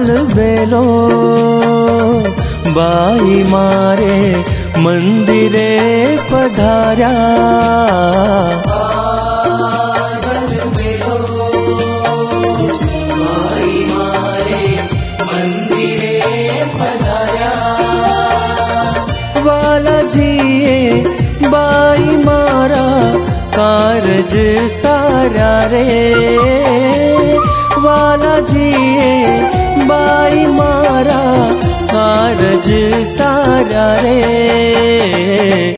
बेलो by मारे मंदिरे पधार्या। वालाजीए by मारा कारज सारा रे, वालाजीए बाई मारा कारज सारा रे।